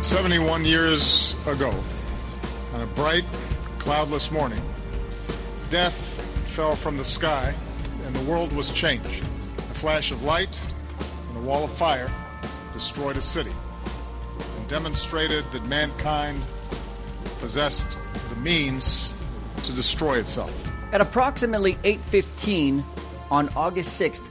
71 years ago, on a bright, cloudless morning, death fell from the sky and the world was changed. A flash of light and a wall of fire destroyed a city and demonstrated that mankind possessed the means to destroy itself. At approximately 8:15 on August 6,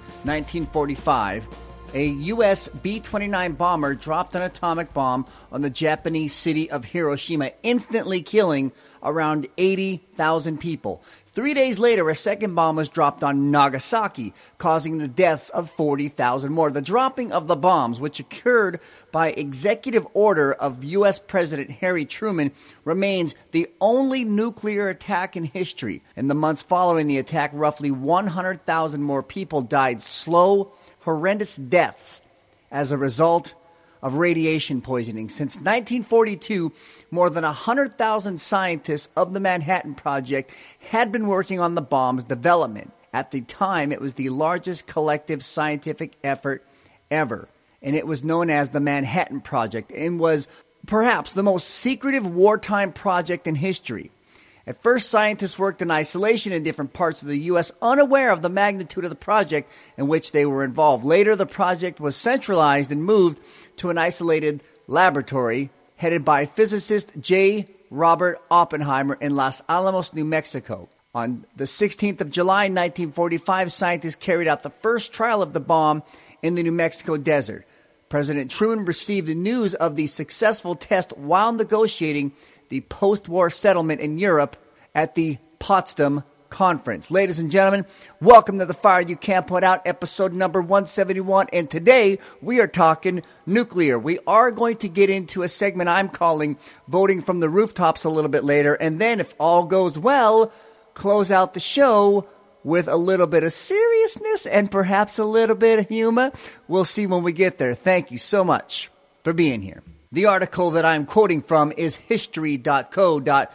1945, a U.S. B-29 bomber dropped an atomic bomb on the Japanese city of Hiroshima, instantly killing around 80,000 people. 3 days later, a second bomb was dropped on Nagasaki, causing the deaths of 40,000 more. The dropping of the bombs, which occurred by executive order of U.S. President Harry Truman, remains the only nuclear attack in history. In the months following the attack, roughly 100,000 more people died slow, horrendous deaths as a result of radiation poisoning. Since 1942, more than 100,000 scientists of the Manhattan Project had been working on the bomb's development. At the time, it was the largest collective scientific effort ever, and it was known as the Manhattan Project and was perhaps the most secretive wartime project in history. At first, scientists worked in isolation in different parts of the U.S., unaware of the magnitude of the project in which they were involved. Later, the project was centralized and moved to an isolated laboratory headed by physicist J. Robert Oppenheimer in Los Alamos, New Mexico. On the 16th of July, 1945, scientists carried out the first trial of the bomb in the New Mexico desert. President Truman received the news of the successful test while negotiating the post-war settlement in Europe at the Potsdam Conference. Ladies and gentlemen, welcome to The Fire You Can't Put Out, episode number 171. And today we are talking nuclear. We are going to get into a segment I'm calling Voting from the Rooftops a little bit later. And then, if all goes well, close out the show with a little bit of seriousness and perhaps a little bit of humor. We'll see when we get there. Thank you so much for being here. The article that I'm quoting from is history.co.uk.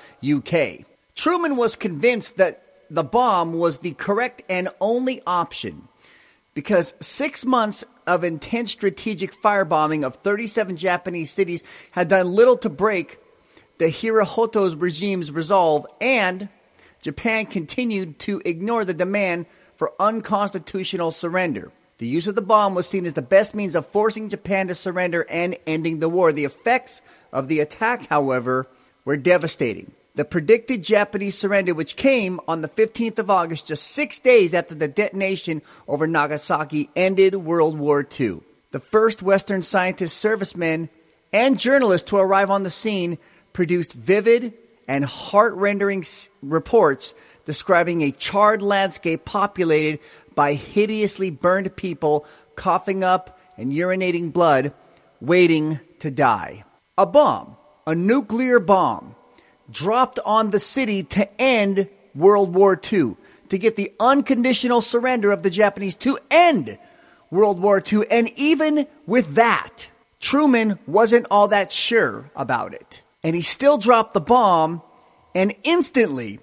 Truman was convinced that the bomb was the correct and only option because 6 months of intense strategic firebombing of 37 Japanese cities had done little to break the Hirohito's regime's resolve, and Japan continued to ignore the demand for unconstitutional surrender. The use of the bomb was seen as the best means of forcing Japan to surrender and ending the war. The effects of the attack, however, were devastating. The predicted Japanese surrender, which came on the 15th of August, just 6 days after the detonation over Nagasaki, ended World War II. The first Western scientists, servicemen, and journalists to arrive on the scene produced vivid and heart-rending reports describing a charred landscape populated by hideously burned people coughing up and urinating blood, waiting to die. A bomb, a nuclear bomb, dropped on the city to end World War II, to get the unconditional surrender of the Japanese, to end World War II. And even with that, Truman wasn't all that sure about it. And he still dropped the bomb, and instantly,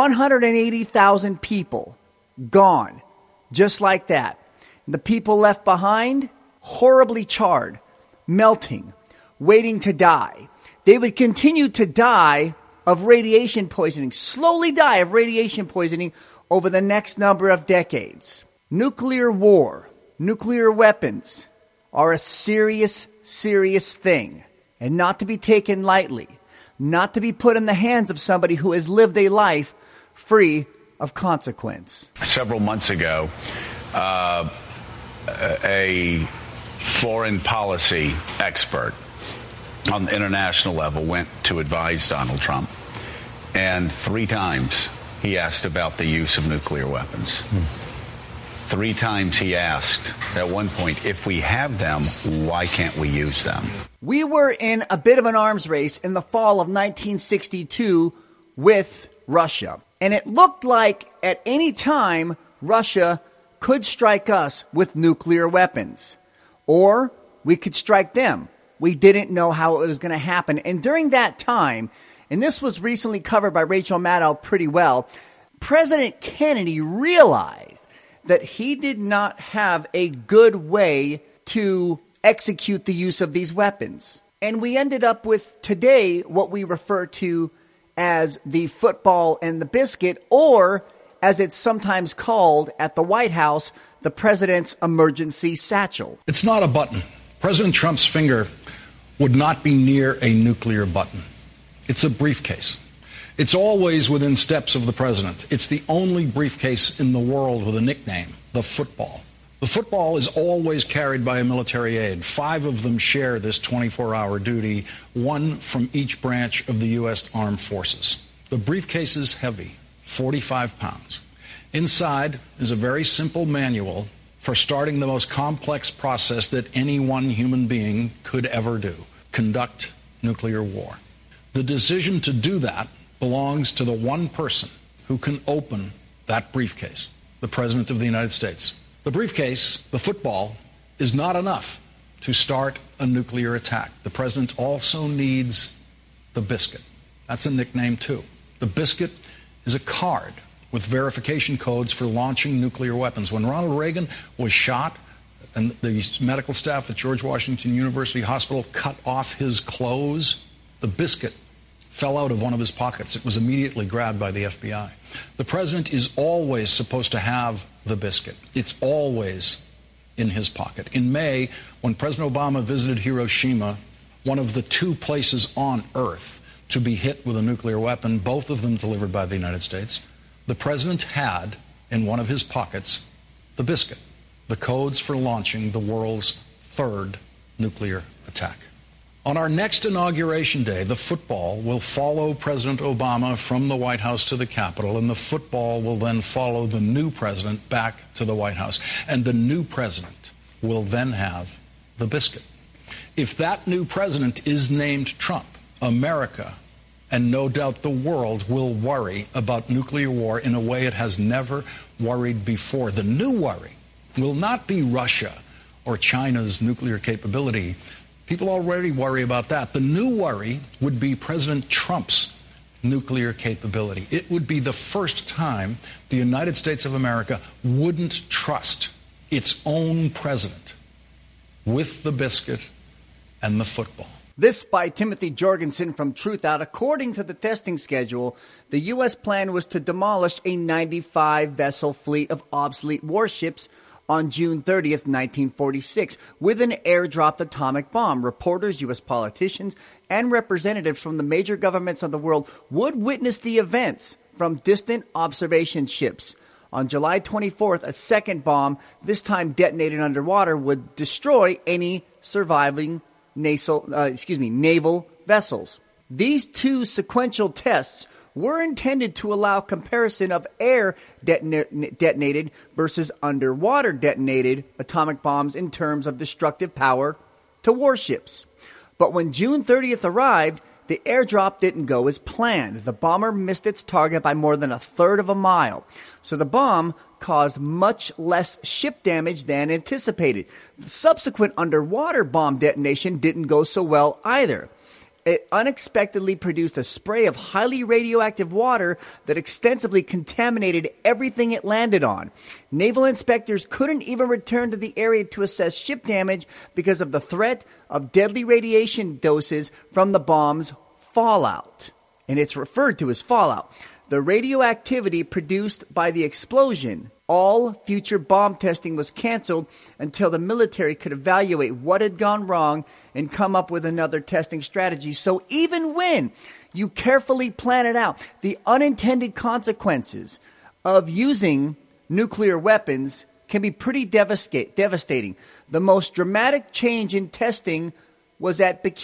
180,000 people gone. Just like that. The people left behind, horribly charred, melting, waiting to die. They would continue to die of radiation poisoning, slowly die of radiation poisoning over the next number of decades. Nuclear war, nuclear weapons are a serious, serious thing, and not to be taken lightly, not to be put in the hands of somebody who has lived a life free of consequence. Several months ago, a foreign policy expert on the international level went to advise Donald Trump, and 3 times he asked about the use of nuclear weapons. 3 times he asked, at one point, if we have them, why can't we use them? We were in a bit of an arms race in the fall of 1962 with Russia. And it looked like at any time Russia could strike us with nuclear weapons. Or we could strike them. We didn't know how it was going to happen. And during that time, and this was recently covered by Rachel Maddow pretty well, President Kennedy realized that he did not have a good way to execute the use of these weapons. And we ended up with today what we refer to as the football and the biscuit, or as it's sometimes called at the White House, the president's emergency satchel. It's not a button. President Trump's finger would not be near a nuclear button. It's a briefcase. It's always within steps of the president. It's the only briefcase in the world with a nickname, the football. The football is always carried by a military aide. 5 of them share this 24-hour duty, 1 from each branch of the U.S. Armed Forces. The briefcase is heavy, 45 pounds. Inside is a very simple manual for starting the most complex process that any one human being could ever do: conduct nuclear war. The decision to do that belongs to the one person who can open that briefcase, the President of the United States. The briefcase, the football, is not enough to start a nuclear attack. The President also needs the biscuit. That's a nickname, too. The biscuit is a card with verification codes for launching nuclear weapons. When Ronald Reagan was shot and the medical staff at George Washington University Hospital cut off his clothes, the biscuit fell out of one of his pockets. It was immediately grabbed by the FBI. The president is always supposed to have the biscuit. It's always in his pocket. In May, when President Obama visited Hiroshima, one of the 2 places on Earth to be hit with a nuclear weapon, both of them delivered by the United States, the president had in one of his pockets the biscuit, the codes for launching the world's 3rd nuclear attack. On our next inauguration day, the football will follow President Obama from the White House to the Capitol, and the football will then follow the new president back to the White House. And the new president will then have the biscuit. If that new president is named Trump, America, and no doubt the world, will worry about nuclear war in a way it has never worried before. The new worry will not be Russia or China's nuclear capability. People already worry about that. The new worry would be President Trump's nuclear capability. It would be the first time the United States of America wouldn't trust its own president with the biscuit and the football. This by Timothy Jorgensen from Truthout. According to the testing schedule, the U.S. plan was to demolish a 95-vessel fleet of obsolete warships on June 30th, 1946, with an airdropped atomic bomb. Reporters, U.S. politicians, and representatives from the major governments of the world would witness the events from distant observation ships. On July 24th, a second bomb, this time detonated underwater, would destroy any surviving naval vessels. These 2 sequential tests were intended to allow comparison of air detonated versus underwater detonated atomic bombs in terms of destructive power to warships. But when June 30th arrived, the airdrop didn't go as planned. The bomber missed its target by more than 1/3 of a mile. So the bomb caused much less ship damage than anticipated. The subsequent underwater bomb detonation didn't go so well either. It unexpectedly produced a spray of highly radioactive water that extensively contaminated everything it landed on. Naval inspectors couldn't even return to the area to assess ship damage because of the threat of deadly radiation doses from the bomb's fallout. And it's referred to as fallout. The radioactivity produced by the explosion. All future bomb testing was canceled until the military could evaluate what had gone wrong and come up with another testing strategy. So even when you carefully plan it out, the unintended consequences of using nuclear weapons can be pretty devastating. The most dramatic change in testing was at the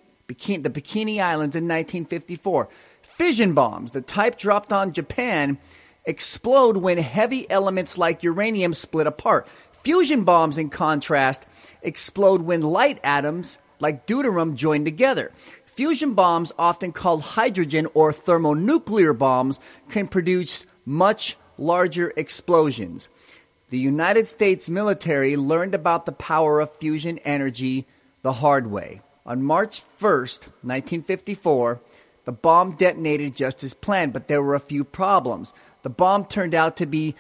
Bikini Islands in 1954. Fission bombs, the type dropped on Japan, explode when heavy elements like uranium split apart. Fusion bombs, in contrast, explode when light atoms like deuterium join together. Fusion bombs, often called hydrogen or thermonuclear bombs, can produce much larger explosions. The United States military learned about the power of fusion energy the hard way. On March 1st, 1954, the bomb detonated just as planned, but there were a few problems. The bomb turned out to be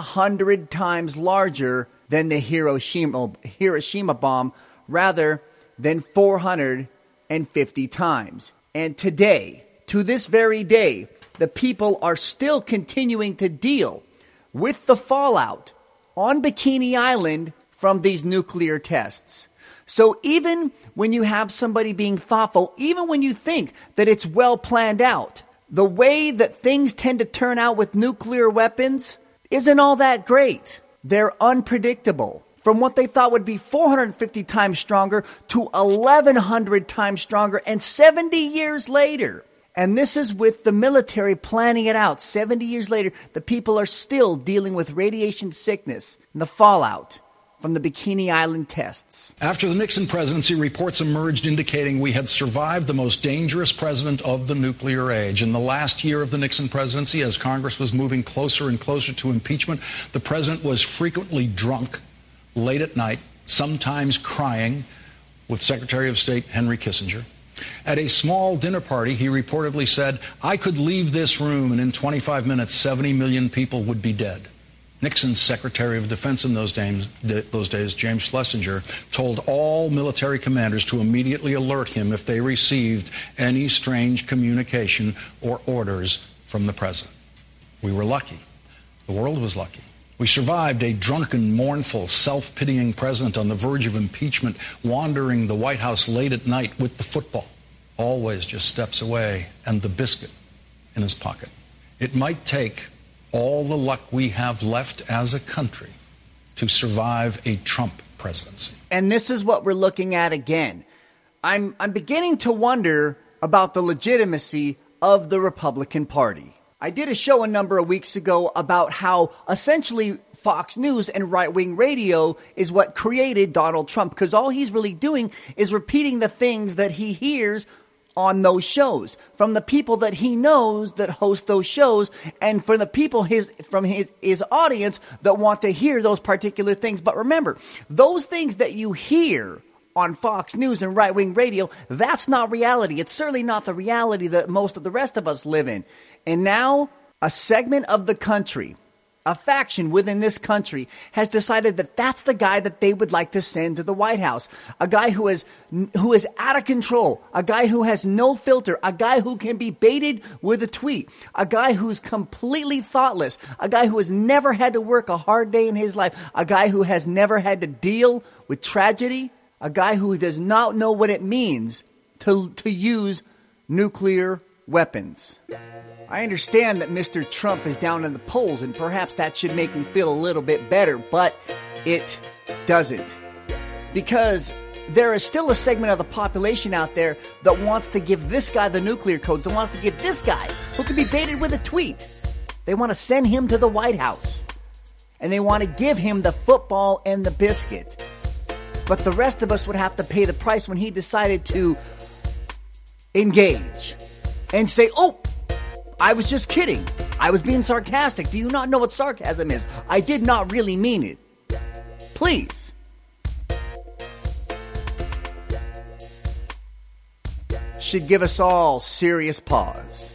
1,100 times larger than the Hiroshima bomb. Rather, than 450 times. And today, to this very day, the people are still continuing to deal with the fallout on Bikini Island from these nuclear tests. So even when you have somebody being thoughtful, even when you think that it's well planned out, the way that things tend to turn out with nuclear weapons isn't all that great. They're unpredictable. From what they thought would be 450 times stronger to 1,100 times stronger and 70 years later. And this is with the military planning it out. 70 years later, the people are still dealing with radiation sickness and the fallout from the Bikini Island tests. After the Nixon presidency, reports emerged indicating we had survived the most dangerous president of the nuclear age. In the last year of the Nixon presidency, as Congress was moving closer and closer to impeachment, the president was frequently drunk, late at night, sometimes crying, with Secretary of State Henry Kissinger. At a small dinner party, he reportedly said, "I could leave this room and in 25 minutes, 70 million people would be dead." Nixon's Secretary of Defense in those days, James Schlesinger, told all military commanders to immediately alert him if they received any strange communication or orders from the president. We were lucky. The world was lucky. We survived a drunken, mournful, self-pitying president on the verge of impeachment, wandering the White House late at night with the football, always just steps away, and the biscuit in his pocket. It might take all the luck we have left as a country to survive a Trump presidency. And this is what we're looking at again. I'm beginning to wonder about the legitimacy of the Republican Party. I did a show a number of weeks ago about how essentially Fox News and right-wing radio is what created Donald Trump, because all he's really doing is repeating the things that he hears on those shows from the people that he knows that host those shows, and from the people from his audience that want to hear those particular things. But remember, those things that you hear on Fox News and right-wing radio, that's not reality. It's certainly not the reality that most of the rest of us live in. And now a segment of the country, a faction within this country, has decided that that's the guy that they would like to send to the White House. A guy who is out of control, a guy who has no filter, a guy who can be baited with a tweet, a guy who's completely thoughtless, a guy who has never had to work a hard day in his life, a guy who has never had to deal with tragedy, a guy who does not know what it means to use nuclear weapons. I understand that Mr. Trump is down in the polls, and perhaps that should make me feel a little bit better, but it doesn't. Because there is still a segment of the population out there that wants to give this guy the nuclear codes, that wants to give this guy, who can be baited with a tweet, they want to send him to the White House. And they want to give him the football and the biscuit. But the rest of us would have to pay the price when he decided to engage and say, "Oh, I was just kidding. I was being sarcastic. Do you not know what sarcasm is? I did not really mean it." Please. Should give us all serious pause.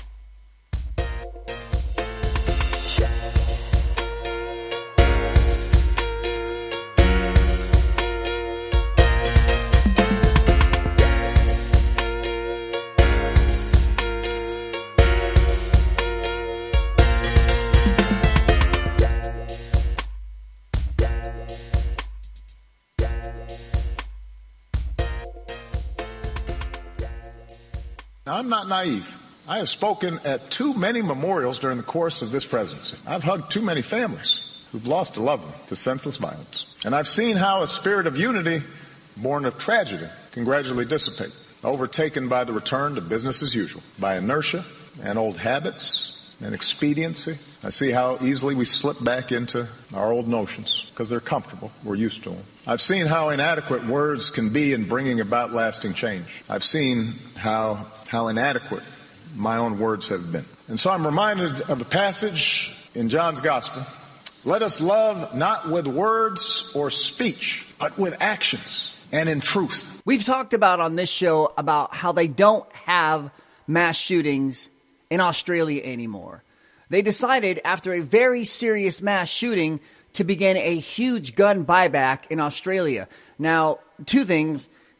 Now, I'm not naive. I have spoken at too many memorials during the course of this presidency. I've hugged too many families who've lost a loved one to senseless violence. And I've seen how a spirit of unity, born of tragedy, can gradually dissipate, overtaken by the return to business as usual, by inertia and old habits and expediency. I see how easily we slip back into our old notions because they're comfortable. We're used to them. I've seen how inadequate words can be in bringing about lasting change. I've seen how inadequate my own words have been. And so I'm reminded of the passage in John's Gospel. Let us love not with words or speech, but with actions and in truth. We've talked about on this show about how they don't have mass shootings in Australia anymore. They decided after a very serious mass shooting to begin a huge gun buyback in Australia. Now, two things.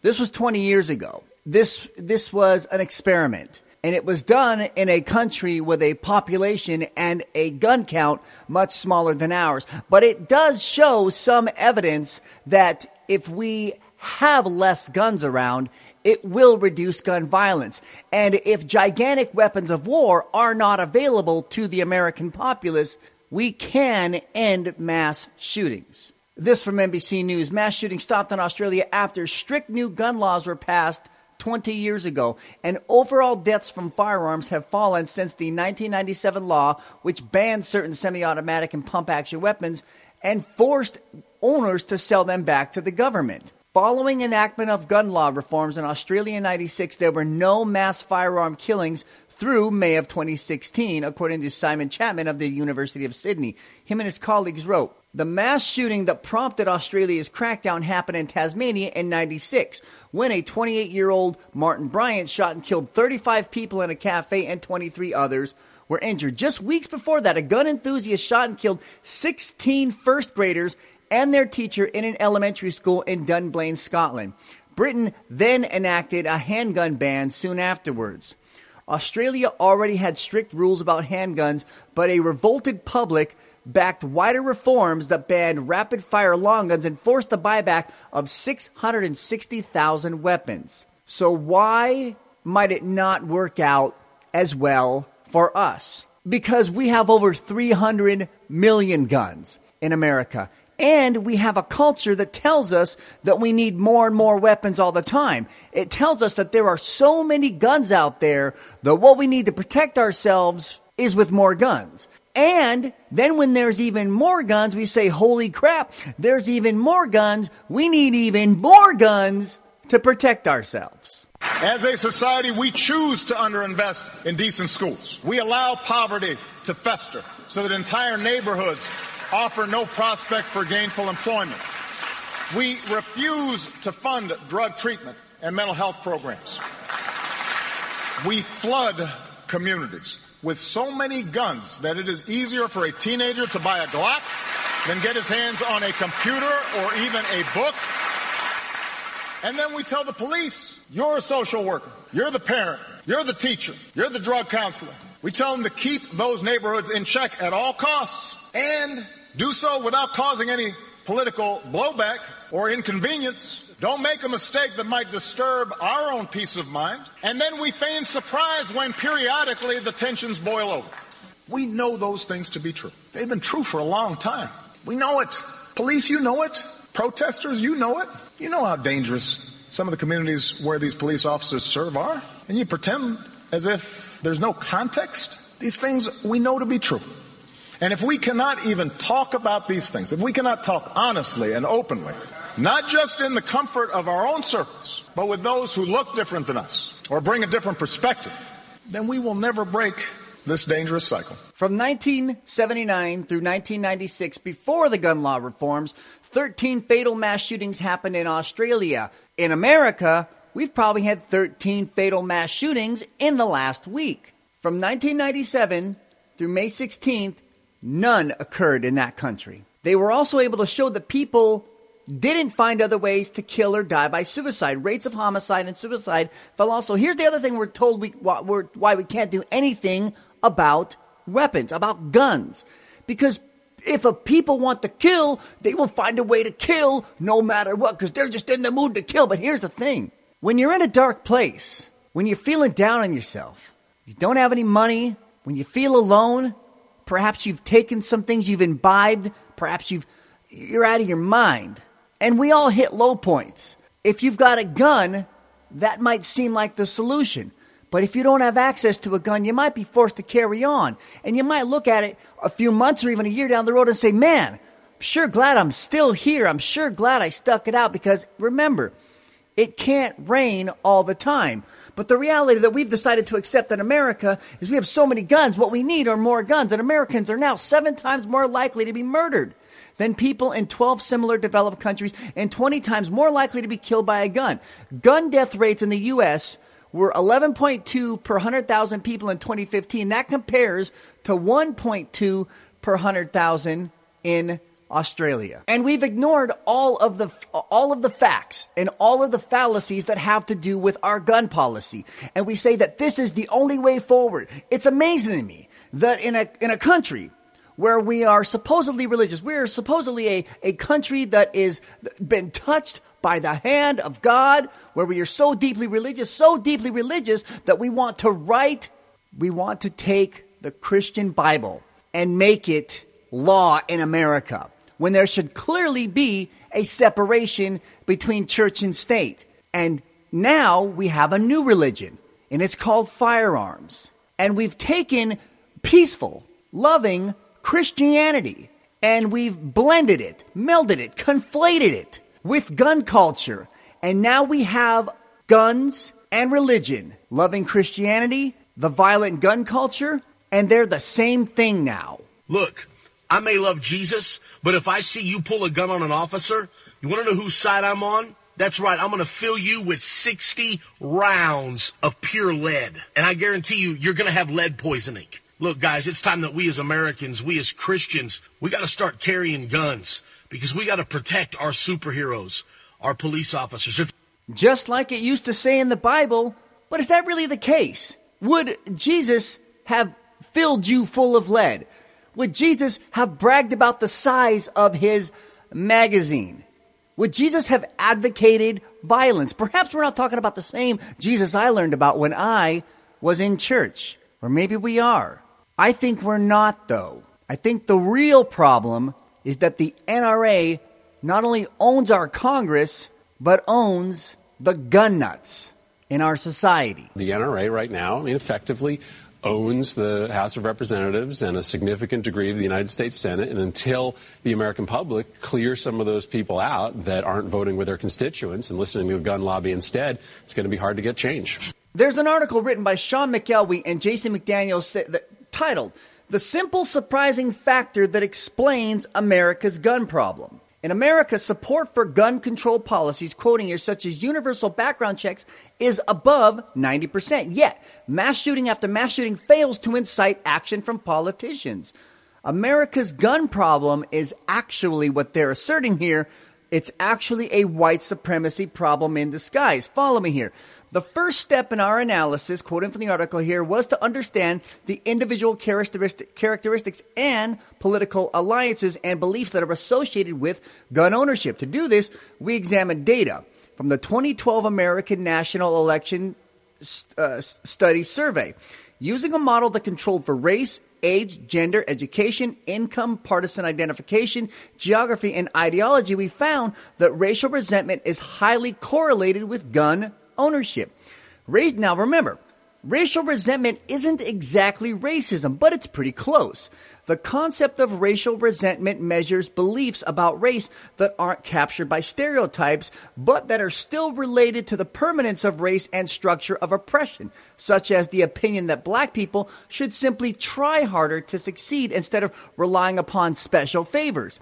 This was 20 years ago. This was an experiment. And it was done in a country with a population and a gun count much smaller than ours. But it does show some evidence that if we have less guns around, it will reduce gun violence. And if gigantic weapons of war are not available to the American populace, we can end mass shootings. This from NBC News. Mass shootings stopped in Australia after strict new gun laws were passed 20 years ago, and overall deaths from firearms have fallen since the 1997 law, which banned certain semi-automatic and pump-action weapons and forced owners to sell them back to the government. Following enactment of gun law reforms in Australia in 1996, there were no mass firearm killings through May of 2016, according to Simon Chapman of the University of Sydney. Him and his colleagues wrote, "The mass shooting that prompted Australia's crackdown happened in Tasmania in 1996, when a 28-year-old Martin Bryant shot and killed 35 people in a cafe and 23 others were injured. Just weeks before that, a gun enthusiast shot and killed 16 first graders and their teacher in an elementary school in Dunblane, Scotland. Britain then enacted a handgun ban soon afterwards. Australia already had strict rules about handguns, but a revolted public backed wider reforms that banned rapid-fire long guns and forced the buyback of 660,000 weapons. So why might it not work out as well for us? Because we have over 300 million guns in America. And we have a culture that tells us that we need more and more weapons all the time. It tells us that there are so many guns out there that what we need to protect ourselves is with more guns. And then when there's even more guns, we say, holy crap, there's even more guns. We need even more guns to protect ourselves. As a society, we choose to underinvest in decent schools. We allow poverty to fester so that entire neighborhoods offer no prospect for gainful employment. We refuse to fund drug treatment and mental health programs. We flood communities with so many guns that it is easier for a teenager to buy a Glock than get his hands on a computer or even a book. And then we tell the police, you're a social worker, you're the parent, you're the teacher, you're the drug counselor. We tell them to keep those neighborhoods in check at all costs and do so without causing any political blowback or inconvenience. Don't make a mistake that might disturb our own peace of mind. And then we feign surprise when periodically the tensions boil over. We know those things to be true. They've been true for a long time. We know it. Police, you know it. Protesters, you know it. You know how dangerous some of the communities where these police officers serve are. And you pretend as if there's no context. These things we know to be true. And if we cannot even talk about these things, if we cannot talk honestly and openly, not just in the comfort of our own circles, but with those who look different than us or bring a different perspective, then we will never break this dangerous cycle. From 1979 through 1996, before the gun law reforms, 13 fatal mass shootings happened in Australia. In America, we've probably had 13 fatal mass shootings in the last week. From 1997 through May 16th, none occurred in that country. They were also able to show that people didn't find other ways to kill or die by suicide. Rates of homicide and suicide fell also. Here's the other thing we're told why we can't do anything about weapons, about guns. Because if people want to kill, they will find a way to kill no matter what, because they're just in the mood to kill. But here's the thing. When you're in a dark place, when you're feeling down on yourself, you don't have any money, when you feel alone, perhaps you've taken some things, you've imbibed, perhaps you're out of your mind. And we all hit low points. If you've got a gun, that might seem like the solution. But if you don't have access to a gun, you might be forced to carry on. And you might look at it a few months or even a year down the road and say, man, I'm sure glad I'm still here. I'm sure glad I stuck it out. Because remember, it can't rain all the time. But the reality that we've decided to accept in America is we have so many guns. What we need are more guns. And Americans are now 7 times more likely to be murdered than people in 12 similar developed countries and 20 times more likely to be killed by a gun. Gun death rates in the U.S. were 11.2 per 100,000 people in 2015. That compares to 1.2 per 100,000 in Australia. And we've ignored all of the facts and all of the fallacies that have to do with our gun policy. And we say that this is the only way forward. It's amazing to me that in a country where we are supposedly religious, we are supposedly a country that is been touched by the hand of God, where we are so deeply religious that we want to take the Christian Bible and make it law in America, when there should clearly be a separation between church and state. And now we have a new religion, and it's called firearms. And we've taken peaceful, loving Christianity, and we've blended it, melded it, conflated it with gun culture. And now we have guns and religion, loving Christianity, the violent gun culture, and they're the same thing now. Look, I may love Jesus, but if I see you pull a gun on an officer, you want to know whose side I'm on? That's right, I'm going to fill you with 60 rounds of pure lead. And I guarantee you, you're going to have lead poisoning. Look, guys, it's time that we as Americans, we as Christians, we got to start carrying guns because we got to protect our superheroes, our police officers. Just like it used to say in the Bible, but is that really the case? Would Jesus have filled you full of lead? Would Jesus have bragged about the size of his magazine? Would Jesus have advocated violence? Perhaps we're not talking about the same Jesus I learned about when I was in church. Or maybe we are. I think we're not, though. I think the real problem is that the NRA not only owns our Congress, but owns the gun nuts in our society. The NRA right now, effectively owns the House of Representatives and a significant degree of the United States Senate. And until the American public clear some of those people out that aren't voting with their constituents and listening to the gun lobby instead, it's going to be hard to get change. There's an article written by Sean McElwee and Jason McDaniel titled, "The Simple Surprising Factor That Explains America's Gun Problem." In America, support for gun control policies, quoting here, such as universal background checks, is above 90%. Yet, mass shooting after mass shooting fails to incite action from politicians. America's gun problem is actually what they're asserting here. It's actually a white supremacy problem in disguise. Follow me here. The first step in our analysis, quoting from the article here, was to understand the individual characteristics and political alliances and beliefs that are associated with gun ownership. To do this, we examined data from the 2012 American National Election Study Survey. Using a model that controlled for race, age, gender, education, income, partisan identification, geography, and ideology, we found that racial resentment is highly correlated with gun ownership. Now remember, racial resentment isn't exactly racism, but it's pretty close. The concept of racial resentment measures beliefs about race that aren't captured by stereotypes, but that are still related to the permanence of race and structure of oppression, such as the opinion that black people should simply try harder to succeed instead of relying upon special favors.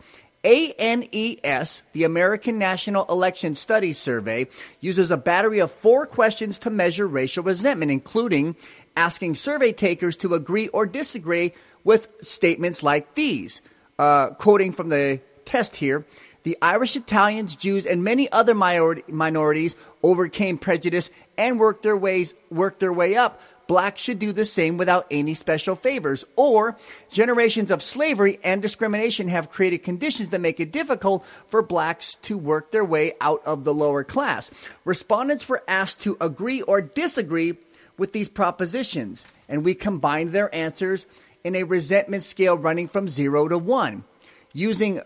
ANES, the American National Election Studies Survey, uses a battery of 4 questions to measure racial resentment, including asking survey takers to agree or disagree with statements like these. Quoting from the test here, the Irish, Italians, Jews, and many other minorities overcame prejudice and worked their way up. Blacks should do the same without any special favors. Or, generations of slavery and discrimination have created conditions that make it difficult for blacks to work their way out of the lower class. Respondents were asked to agree or disagree with these propositions, and we combined their answers in a resentment scale running from 0 to 1, using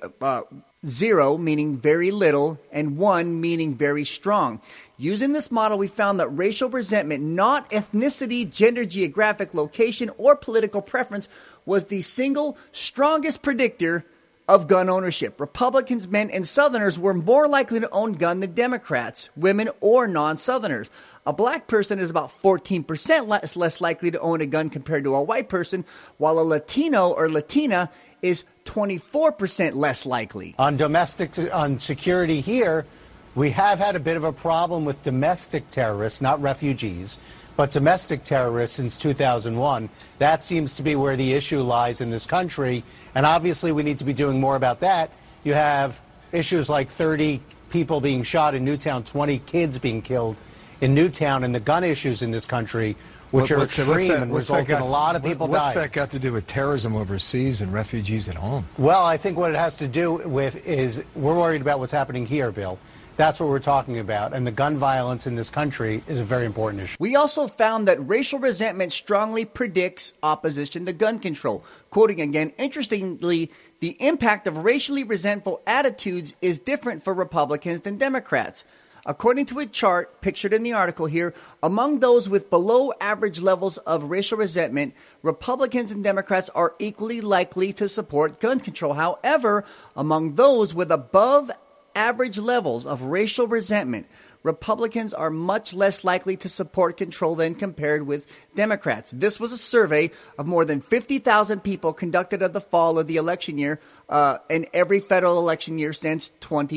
0 meaning very little and 1 meaning very strong. Using this model, we found that racial resentment, not ethnicity, gender, geographic location, or political preference, was the single strongest predictor of gun ownership. Republicans, men, and Southerners were more likely to own gun than Democrats, women, or non-Southerners. A black person is about 14% less likely to own a gun compared to a white person, while a Latino or Latina is 24% less likely. On security here, we have had a bit of a problem with domestic terrorists, not refugees, but domestic terrorists since 2001. That seems to be where the issue lies in this country, and obviously we need to be doing more about that. you have issues like 30 people being shot in Newtown, 20 kids being killed in Newtown, and the gun issues in this country, which are extreme and result in a lot of people dying. What's that got to do with terrorism overseas and refugees at home? Well, I think what it has to do with is we're worried about what's happening here, Bill. That's what we're talking about. And the gun violence in this country is a very important issue. We also found that racial resentment strongly predicts opposition to gun control. Quoting again, interestingly, the impact of racially resentful attitudes is different for Republicans than Democrats. According to a chart pictured in the article here, among those with below average levels of racial resentment, Republicans and Democrats are equally likely to support gun control. However, among those with above average levels of racial resentment, Republicans are much less likely to support control than compared with Democrats. This was a survey of more than 50,000 people conducted at the fall of the election year and every federal election year since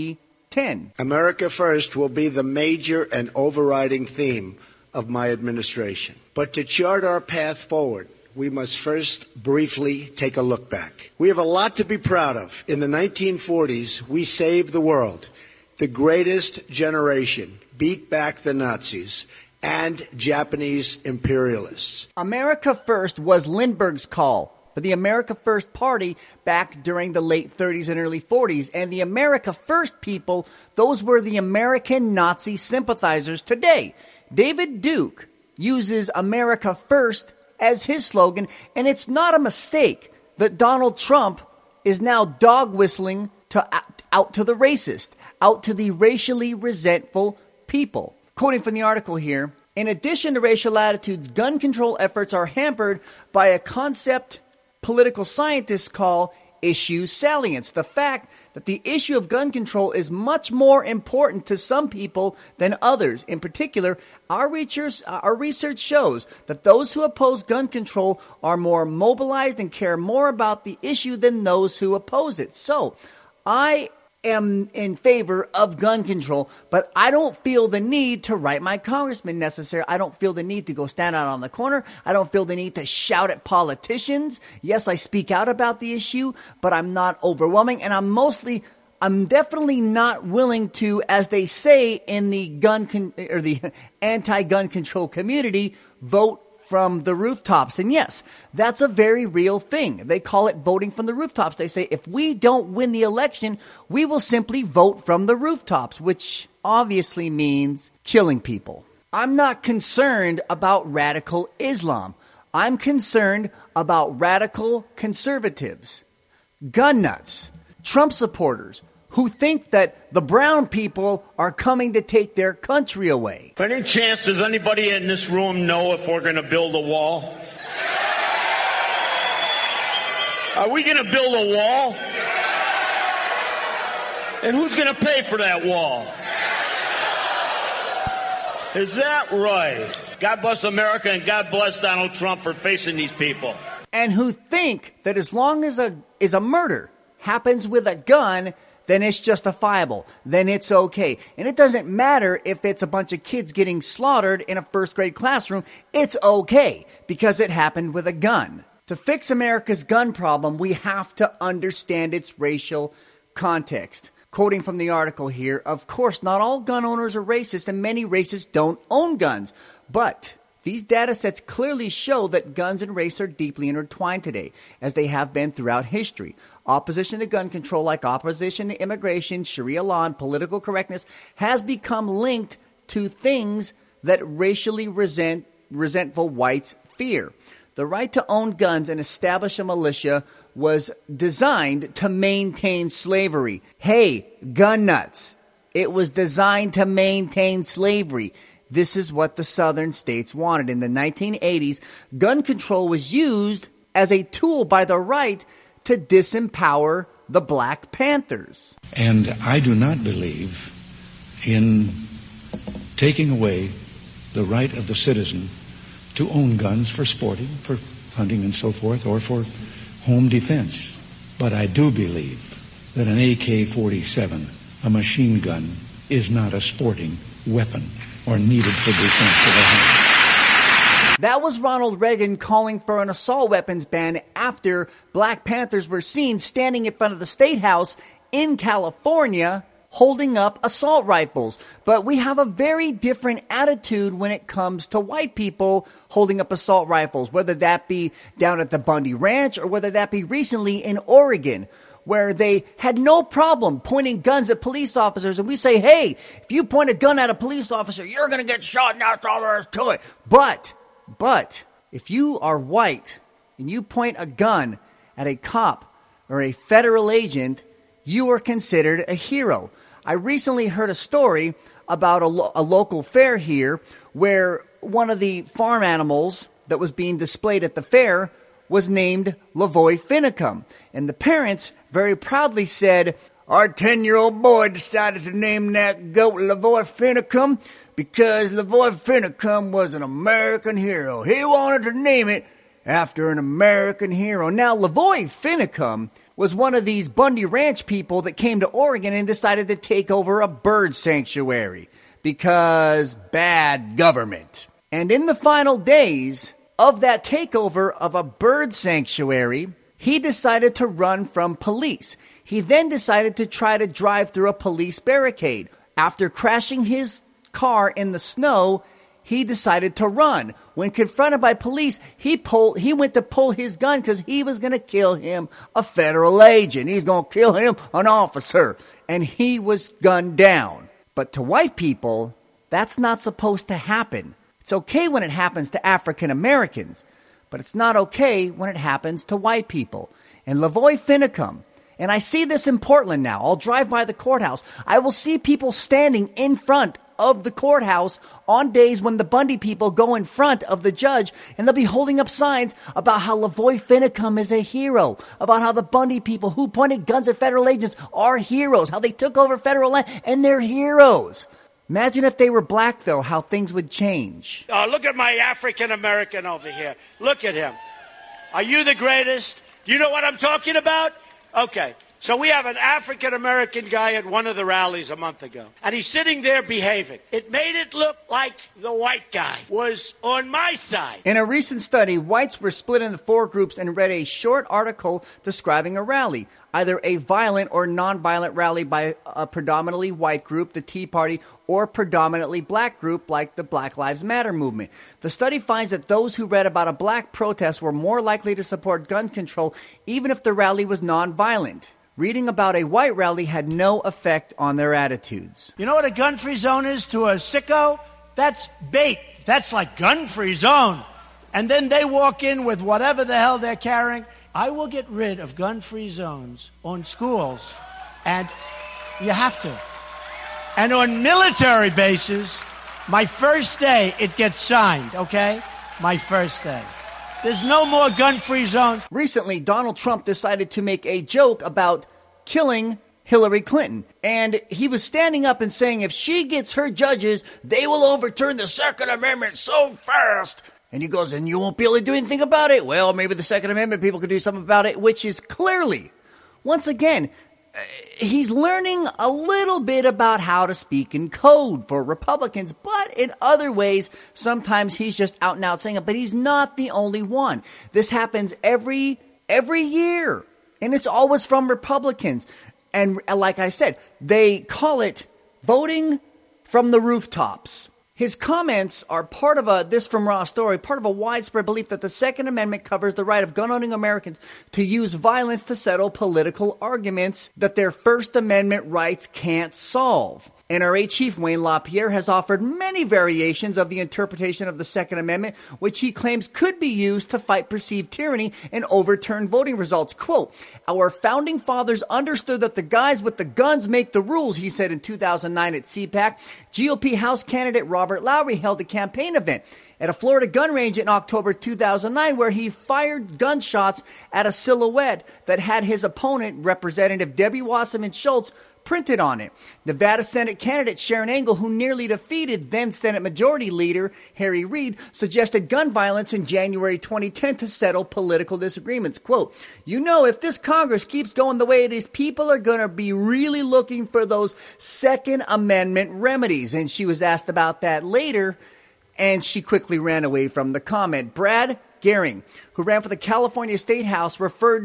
2010. America First will be the major and overriding theme of my administration. But to chart our path forward, we must first briefly take a look back. We have a lot to be proud of. In the 1940s, we saved the world. The greatest generation beat back the Nazis and Japanese imperialists. America First was Lindbergh's call for the America First Party back during the late 30s and early 40s. And the America First people, those were the American Nazi sympathizers today. David Duke uses America First as his slogan, and it's not a mistake that Donald Trump is now dog whistling to out to the racist, out to the racially resentful people. Quoting from the article here, in addition to racial attitudes, gun control efforts are hampered by a concept political scientists call issue salience. The fact that the issue of gun control is much more important to some people than others. In particular, our research shows that those who oppose gun control are more mobilized and care more about the issue than those who oppose it. So, I am in favor of gun control, but I don't feel the need to write my congressman necessary. I don't feel the need to go stand out on the corner. I don't feel the need to shout at politicians. Yes, I speak out about the issue, but I'm not overwhelming, and I'm definitely not willing to, as they say in the the anti-gun control community, vote from the rooftops. And yes, that's a very real thing. They call it voting from the rooftops. They say if we don't win the election, we will simply vote from the rooftops, which obviously means killing people. I'm not concerned about radical Islam. I'm concerned about radical conservatives, gun nuts, Trump supporters, who think that the brown people are coming to take their country away. By any chance, does anybody in this room know if we're going to build a wall? Are we going to build a wall? And who's going to pay for that wall? Is that right? God bless America and God bless Donald Trump for facing these people. And who think that as long as a murder happens with a gun, then it's justifiable, then it's okay. And it doesn't matter if it's a bunch of kids getting slaughtered in a first grade classroom, it's okay because it happened with a gun. To fix America's gun problem, we have to understand its racial context. Quoting from the article here, of course, not all gun owners are racist and many racists don't own guns, but these data sets clearly show that guns and race are deeply intertwined today, as they have been throughout history. Opposition to gun control, like opposition to immigration, Sharia law, and political correctness, has become linked to things that racially resentful whites fear. The right to own guns and establish a militia was designed to maintain slavery. Hey, gun nuts, it was designed to maintain slavery. This is what the southern states wanted. In the 1980s, gun control was used as a tool by the right to disempower the Black Panthers. And I do not believe in taking away the right of the citizen to own guns for sporting, for hunting and so forth, or for home defense. But I do believe that an AK-47, a machine gun, is not a sporting weapon or needed for defense of a home. That was Ronald Reagan calling for an assault weapons ban after Black Panthers were seen standing in front of the State House in California holding up assault rifles. But we have a very different attitude when it comes to white people holding up assault rifles, whether that be down at the Bundy Ranch or whether that be recently in Oregon, where they had no problem pointing guns at police officers. And we say, hey, if you point a gun at a police officer, you're going to get shot, and that's all there is to it. But if you are white and you point a gun at a cop or a federal agent, you are considered a hero. I recently heard a story about a local fair here where one of the farm animals that was being displayed at the fair was named Lavoy Finicum. And the parents very proudly said, our 10-year-old boy decided to name that goat Lavoy Finicum because Lavoy Finicum was an American hero. He wanted to name it after an American hero. Now, Lavoy Finicum was one of these Bundy Ranch people that came to Oregon and decided to take over a bird sanctuary because bad government. And in the final days of that takeover of a bird sanctuary, he decided to run from police. He then decided to try to drive through a police barricade. After crashing his car in the snow, he decided to run. When confronted by police, he went to pull his gun because he was going to kill him, a federal agent. He's going to kill him, an officer. And he was gunned down. But to white people, that's not supposed to happen. It's okay when it happens to African Americans, but it's not okay when it happens to white people. And Lavoy Finicum, and I see this in Portland now. I'll drive by the courthouse. I will see people standing in front of the courthouse on days when the Bundy people go in front of the judge, and they'll be holding up signs about how Lavoy Finicum is a hero, about how the Bundy people who pointed guns at federal agents are heroes, how they took over federal land, and they're heroes. Imagine if they were black, though, how things would change. Look at my African American over here. Look at him. Are you the greatest? Do you know what I'm talking about? Okay. So we have an African-American guy at one of the rallies a month ago, and he's sitting there behaving. It made it look like the white guy was on my side. In a recent study, whites were split into 4 groups and read a short article describing a rally, either a violent or nonviolent rally by a predominantly white group, the Tea Party, or predominantly black group like the Black Lives Matter movement. The study finds that those who read about a black protest were more likely to support gun control even if the rally was nonviolent. Reading about a white rally had no effect on their attitudes. You know what a gun-free zone is to a sicko? That's bait. That's like gun-free zone. And then they walk in with whatever the hell they're carrying. I will get rid of gun-free zones on schools, and you have to. And on military bases, my first day it gets signed, okay? My first day. There's no more gun-free zones. Recently, Donald Trump decided to make a joke about killing Hillary Clinton. And he was standing up and saying if she gets her judges, they will overturn the Second Amendment so fast. And he goes, and you won't be able to do anything about it? Well, maybe the Second Amendment people could do something about it, which is clearly, once again, he's learning a little bit about how to speak in code for Republicans, but in other ways, sometimes he's just out and out saying it, but he's not the only one. This happens every year, and it's always from Republicans. And like I said, they call it voting from the rooftops. His comments are part of this from Raw Story, part of a widespread belief that the Second Amendment covers the right of gun-owning Americans to use violence to settle political arguments that their First Amendment rights can't solve. NRA Chief Wayne LaPierre has offered many variations of the interpretation of the Second Amendment, which he claims could be used to fight perceived tyranny and overturn voting results. Quote, our founding fathers understood that the guys with the guns make the rules, he said in 2009 at CPAC. GOP House candidate Robert Lowry held a campaign event at a Florida gun range in October 2009 where he fired gunshots at a silhouette that had his opponent, Representative Debbie Wasserman Schultz, printed on it. Nevada Senate candidate Sharon Angle, who nearly defeated then Senate Majority Leader Harry Reid, suggested gun violence in January 2010 to settle political disagreements. Quote, you know, if this Congress keeps going the way it is, people are going to be really looking for those Second Amendment remedies. And she was asked about that later, and she quickly ran away from the comment. Brad Gehring, who ran for the California State House, referred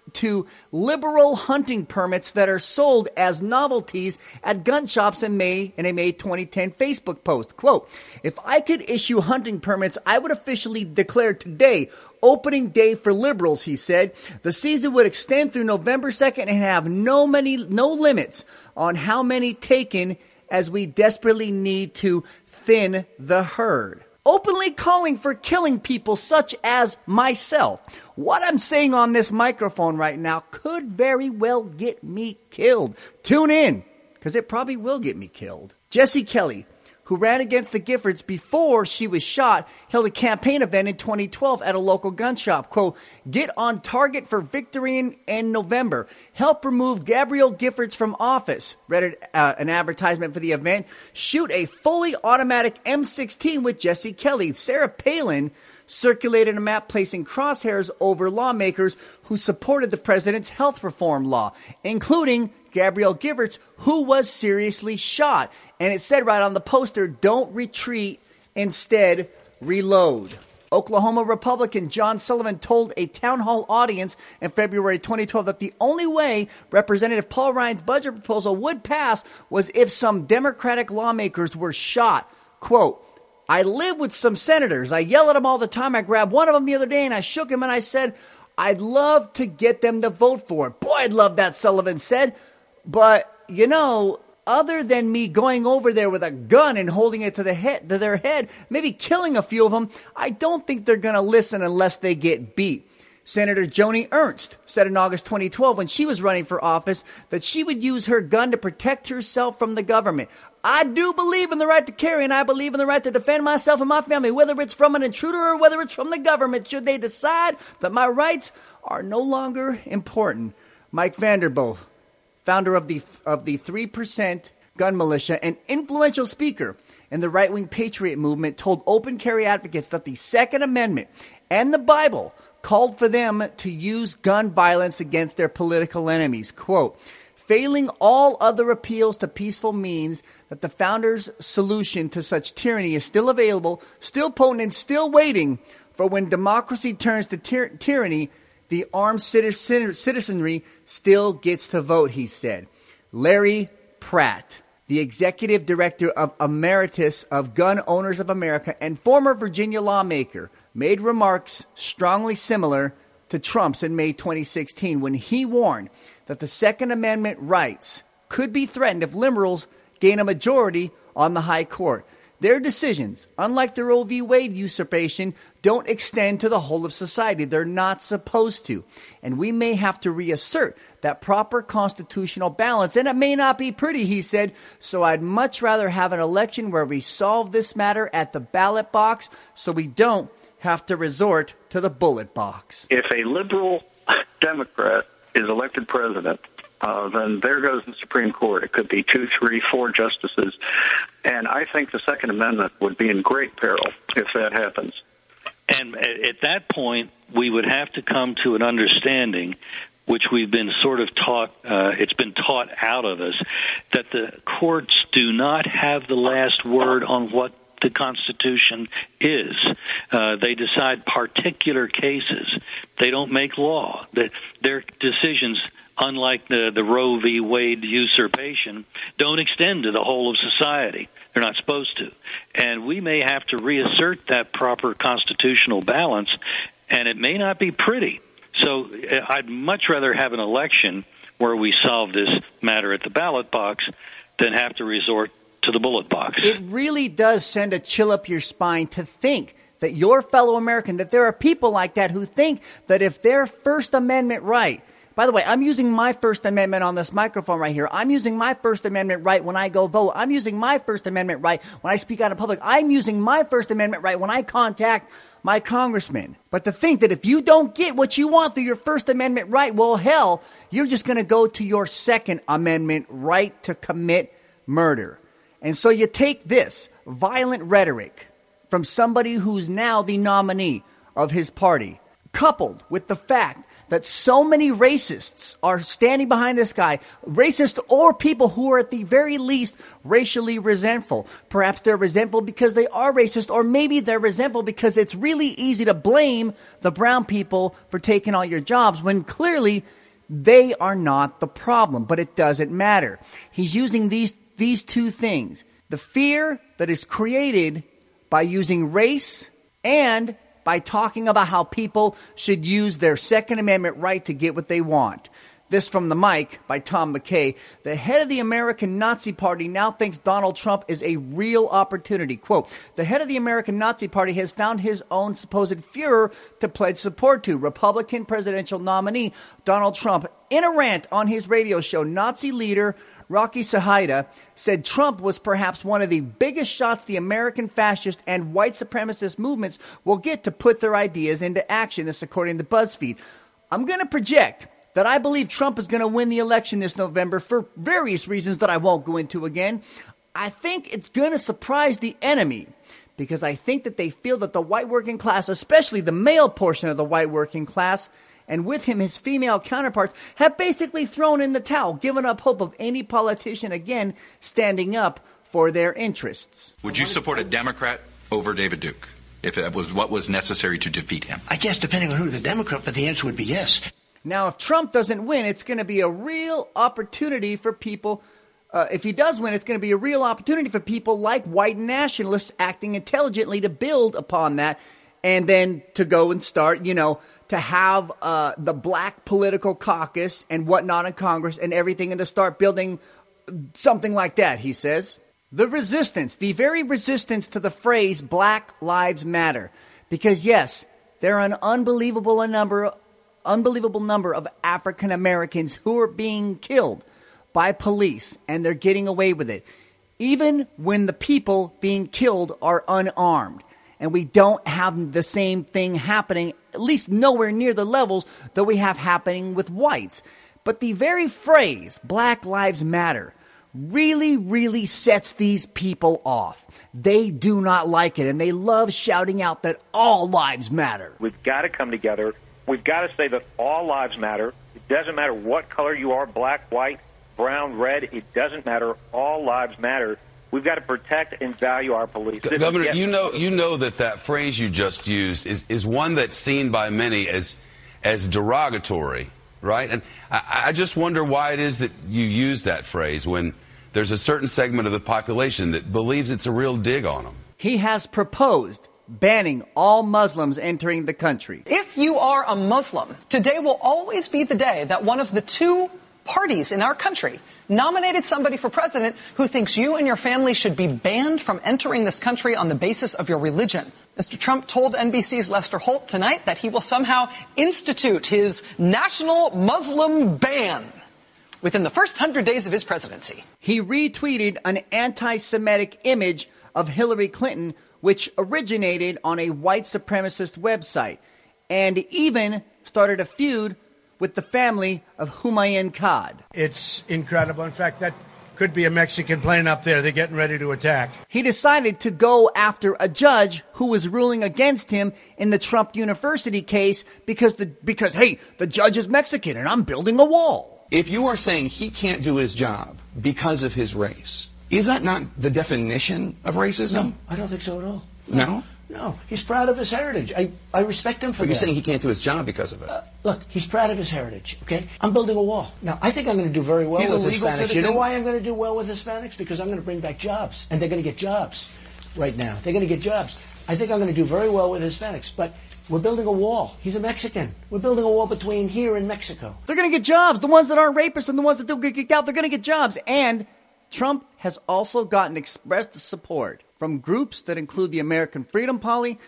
to liberal hunting permits that are sold as novelties at gun shops in a May 2010 Facebook post. Quote, "If I could issue hunting permits, I would officially declare today opening day for liberals," he said. "The season would extend through November 2nd and have no limits on how many taken, as we desperately need to thin the herd." Openly calling for killing people such as myself. What I'm saying on this microphone right now could very well get me killed. Tune in, because it probably will get me killed. Jesse Kelly, who ran against the Giffords before she was shot, held a campaign event in 2012 at a local gun shop. Quote, "Get on target for victory in November. Help remove Gabrielle Giffords from office," read an advertisement for the event. "Shoot a fully automatic M16 with Jesse Kelly." Sarah Palin circulated a map placing crosshairs over lawmakers who supported the president's health reform law, including Gabrielle Giffords, who was seriously shot. And it said right on the poster, "Don't retreat, instead reload." Oklahoma Republican John Sullivan told a town hall audience in February 2012 that the only way Representative Paul Ryan's budget proposal would pass was if some Democratic lawmakers were shot. Quote, "I live with some senators. I yell at them all the time. I grabbed one of them the other day and I shook him and I said, I'd love to get them to vote for it. Boy, I'd love that," Sullivan said. "But, you know, other than me going over there with a gun and holding it to their head, maybe killing a few of them, I don't think they're going to listen unless they get beat." Senator Joni Ernst said in August 2012 when she was running for office that she would use her gun to protect herself from the government. "I do believe in the right to carry, and I believe in the right to defend myself and my family, whether it's from an intruder or whether it's from the government, should they decide that my rights are no longer important." Mike Vanderboe, founder of the 3% Gun Militia and influential speaker in the right-wing patriot movement, told open carry advocates that the Second Amendment and the Bible called for them to use gun violence against their political enemies. Quote, "Failing all other appeals to peaceful means that the founders' solution to such tyranny is still available, still potent, and still waiting for when democracy turns to tyranny, the armed citizenry still gets to vote," he said. Larry Pratt, the executive director of Emeritus of Gun Owners of America and former Virginia lawmaker, made remarks strongly similar to Trump's in May 2016 when he warned that the Second Amendment rights could be threatened if liberals gain a majority on the high court. Their decisions, unlike the Roe v. Wade usurpation, don't extend to the whole of society. They're not supposed to. And we may have to reassert that proper constitutional balance. And it may not be pretty, he said. "So I'd much rather have an election where we solve this matter at the ballot box so we don't have to resort to the bullet box." If a liberal Democrat is elected president, then there goes the Supreme Court. It could be 2, 3, 4 justices. And I think the Second Amendment would be in great peril if that happens. And at that point, we would have to come to an understanding, which we've been sort of taught, it's been taught out of us, that the courts do not have the last word on what the Constitution is. They decide particular cases. They don't make law. Their decisions, unlike the Roe v. Wade usurpation, don't extend to the whole of society. They're not supposed to. And we may have to reassert that proper constitutional balance, and it may not be pretty. So I'd much rather have an election where we solve this matter at the ballot box than have to resort to the bullet box. It really does send a chill up your spine to think that your fellow American, that there are people like that who think that if their First Amendment right, by the way, I'm using my First Amendment on this microphone right here. I'm using my First Amendment right when I go vote. I'm using my First Amendment right when I speak out in public. I'm using my First Amendment right when I contact my congressman. But to think that if you don't get what you want through your First Amendment right, well, hell, you're just going to go to your Second Amendment right to commit murder. And so you take this violent rhetoric from somebody who's now the nominee of his party, coupled with the fact that so many racists are standing behind this guy, racists or people who are at the very least racially resentful. Perhaps they're resentful because they are racist, or maybe they're resentful because it's really easy to blame the brown people for taking all your jobs when clearly They are not the problem, but it doesn't matter. He's using these two things. The fear that is created by using race and by talking about how people should use their Second Amendment right to get what they want. This from the mic by Tom McKay. The head of the American Nazi Party now thinks Donald Trump is a real opportunity. Quote, the head of the American Nazi Party has found his own supposed Führer to pledge support to. Republican presidential nominee Donald Trump, in a rant on his radio show, Nazi leader Rocky Sahida said Trump was perhaps one of the biggest shots the American fascist and white supremacist movements will get to put their ideas into action. This according to BuzzFeed. I'm going to project that I believe Trump is going to win the election this November for various reasons that I won't go into again. I think it's going to surprise the enemy because I think that they feel that the white working class, especially the male portion of the white working class, and with him his female counterparts, have basically thrown in the towel, given up hope of any politician again standing up for their interests. Would you support a Democrat over David Duke if it was what was necessary to defeat him? I guess depending on who the Democrat, but the answer would be yes. Now, if Trump doesn't win, it's going to be a real opportunity for people. If he does win, it's going to be a real opportunity for people like white nationalists acting intelligently to build upon that and then to go and start, to have the black political caucus and whatnot in Congress and everything and to start building something like that, he says. The resistance, the very resistance to the phrase Black Lives Matter. Because, yes, there are an unbelievable number of African Americans who are being killed by police, and they're getting away with it, even when the people being killed are unarmed. And we don't have the same thing happening, at least nowhere near the levels that we have happening with whites. But the very phrase, Black Lives Matter, really, really sets these people off. They do not like it, and they love shouting out that all lives matter. We've got to come together. We've got to say that all lives matter. It doesn't matter what color you are, black, white, brown, red. It doesn't matter. All lives matter. We've got to protect and value our police. Governor, you know that phrase you just used is one that's seen by many as derogatory, right? And I just wonder why it is that you use that phrase when there's a certain segment of the population that believes it's a real dig on them. He has proposed banning all Muslims entering the country. If you are a Muslim, today will always be the day that one of the two parties in our country nominated somebody for president who thinks you and your family should be banned from entering this country on the basis of your religion. Mr. Trump told NBC's Lester Holt tonight that he will somehow institute his national Muslim ban within the first 100 days of his presidency. He retweeted an anti-Semitic image of Hillary Clinton, which originated on a white supremacist website, and even started a feud with the family of Humayun Qad. It's incredible. In fact, that could be a Mexican plane up there. They're getting ready to attack. He decided to go after a judge who was ruling against him in the Trump University case because hey, the judge is Mexican and I'm building a wall. If you are saying he can't do his job because of his race, is that not the definition of racism? No, I don't think so at all. No? No, he's proud of his heritage. I respect him for that. You're saying he can't do his job because of it? Look, he's proud of his heritage, okay? I'm building a wall. Now, I think I'm going to do very well with Hispanics. Citizen. You know why I'm going to do well with Hispanics? Because I'm going to bring back jobs, and they're going to get jobs right now. They're going to get jobs. I think I'm going to do very well with Hispanics, but we're building a wall. He's a Mexican. We're building a wall between here and Mexico. They're going to get jobs. The ones that aren't rapists and the ones that don't get kicked out, they're going to get jobs. And Trump has also gotten expressed support from groups that include the American Freedom Party,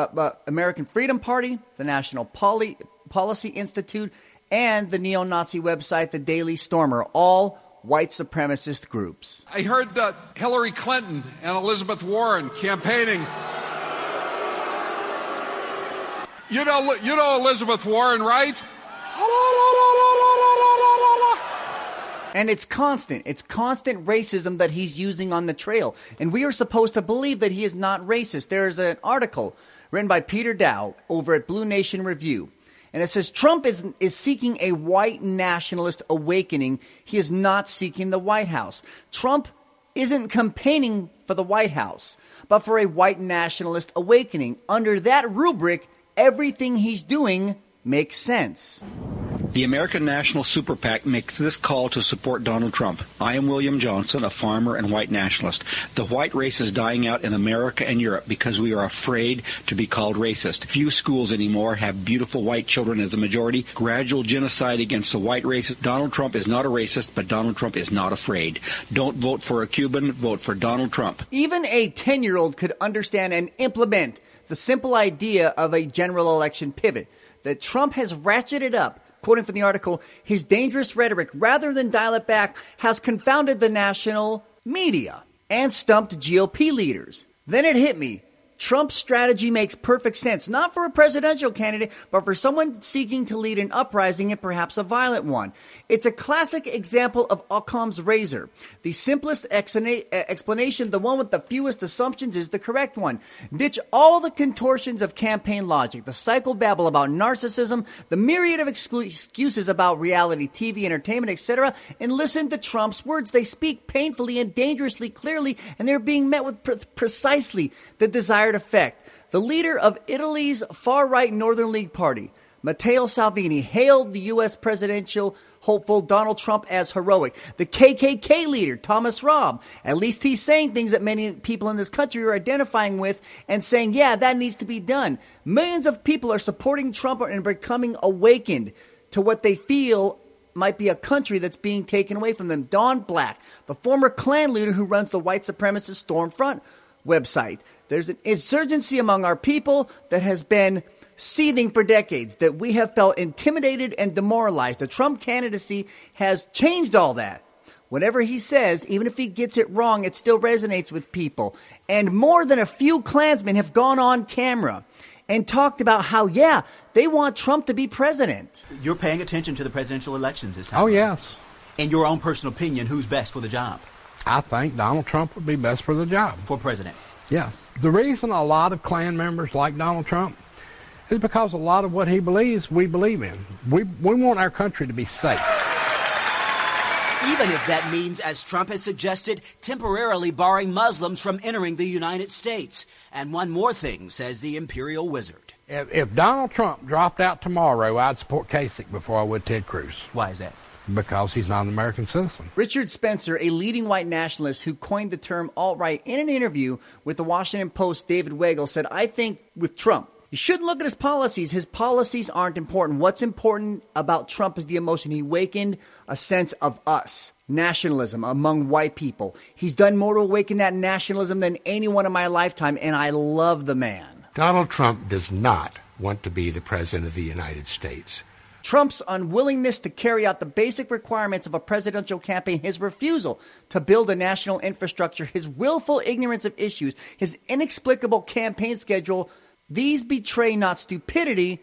the National Policy Institute, and the neo-Nazi website, the Daily Stormer, all white supremacist groups. I heard Hillary Clinton and Elizabeth Warren campaigning. You know Elizabeth Warren, right? And it's constant racism that he's using on the trail. And we are supposed to believe that he is not racist. There's an article written by Peter Dow over at Blue Nation Review. And it says Trump is seeking a white nationalist awakening. He is not seeking the White House. Trump isn't campaigning for the White House, but for a white nationalist awakening. Under that rubric, everything he's doing makes sense. The American National Super PAC makes this call to support Donald Trump. I am William Johnson, a farmer and white nationalist. The white race is dying out in America and Europe because we are afraid to be called racist. Few schools anymore have beautiful white children as a majority. Gradual genocide against the white race. Donald Trump is not a racist, but Donald Trump is not afraid. Don't vote for a Cuban, vote for Donald Trump. Even a 10-year-old could understand and implement the simple idea of a general election pivot. That Trump has ratcheted up, quoting from the article, his dangerous rhetoric, rather than dial it back, has confounded the national media and stumped GOP leaders. Then it hit me. Trump's strategy makes perfect sense, not for a presidential candidate, but for someone seeking to lead an uprising and perhaps a violent one. It's a classic example of Occam's razor. The simplest explanation, the one with the fewest assumptions, is the correct one. Ditch all the contortions of campaign logic, the psychobabble about narcissism, the myriad of excuses about reality TV, entertainment, etc., and listen to Trump's words. They speak painfully and dangerously clearly, and they're being met with precisely the desired effect. The leader of Italy's far-right Northern League Party, Matteo Salvini, hailed the U.S. presidential hopeful Donald Trump as heroic. The KKK leader, Thomas Raab, at least he's saying things that many people in this country are identifying with and saying, yeah, that needs to be done. Millions of people are supporting Trump and becoming awakened to what they feel might be a country that's being taken away from them. Don Black, the former Klan leader who runs the white supremacist Stormfront website. There's an insurgency among our people that has been seething for decades, that we have felt intimidated and demoralized. The Trump candidacy has changed all that. Whatever he says, even if he gets it wrong, it still resonates with people. And more than a few Klansmen have gone on camera and talked about how, yeah, they want Trump to be president. You're paying attention to the presidential elections this time. Oh, yes. In your own personal opinion, who's best for the job? I think Donald Trump would be best for the job. For president? Yeah. The reason a lot of Klan members like Donald Trump is because a lot of what he believes, we believe in. We want our country to be safe. Even if that means, as Trump has suggested, temporarily barring Muslims from entering the United States. And one more thing, says the Imperial Wizard. If Donald Trump dropped out tomorrow, I'd support Kasich before I would Ted Cruz. Why is that? Because he's not an American citizen. Richard Spencer, a leading white nationalist who coined the term alt-right, in an interview with the Washington Post's David Weigel, said, I think with Trump, you shouldn't look at his policies. His policies aren't important. What's important about Trump is the emotion. He awakened a sense of us, nationalism among white people. He's done more to awaken that nationalism than anyone in my lifetime, and I love the man. Donald Trump does not want to be the president of the United States. Trump's unwillingness to carry out the basic requirements of a presidential campaign, his refusal to build a national infrastructure, his willful ignorance of issues, his inexplicable campaign schedule, these betray not stupidity,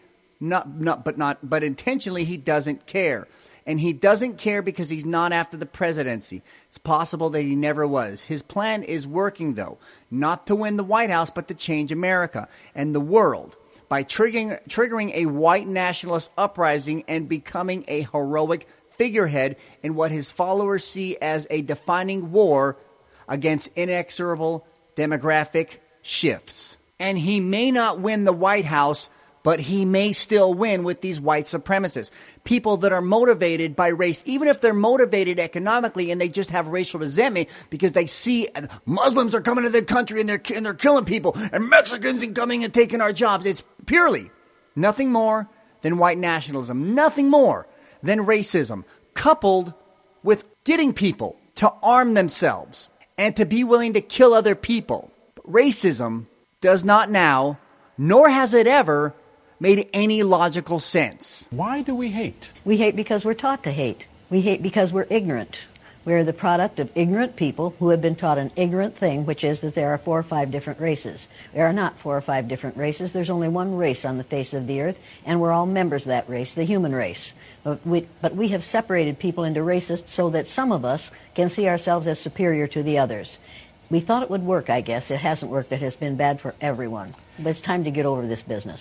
but intentionally he doesn't care. And he doesn't care because he's not after the presidency. It's possible that he never was. His plan is working, though, not to win the White House, but to change America and the world, by triggering a white nationalist uprising and becoming a heroic figurehead in what his followers see as a defining war against inexorable demographic shifts. And he may not win the White House, but he may still win with these white supremacists. People that are motivated by race, even if they're motivated economically and they just have racial resentment because they see Muslims are coming to the country and they're killing people, and Mexicans are coming and taking our jobs. It's purely nothing more than white nationalism, nothing more than racism, coupled with getting people to arm themselves and to be willing to kill other people. But racism does not now, nor has it ever, made any logical sense. Why do we hate? We hate because we're taught to hate. We hate because we're ignorant. We're the product of ignorant people who have been taught an ignorant thing, which is that there are 4 or 5 different races. There are not 4 or 5 different races. There's only one race on the face of the earth, and we're all members of that race, the human race. But we have separated people into races so that some of us can see ourselves as superior to the others. We thought it would work, I guess. It hasn't worked. It has been bad for everyone. But it's time to get over this business.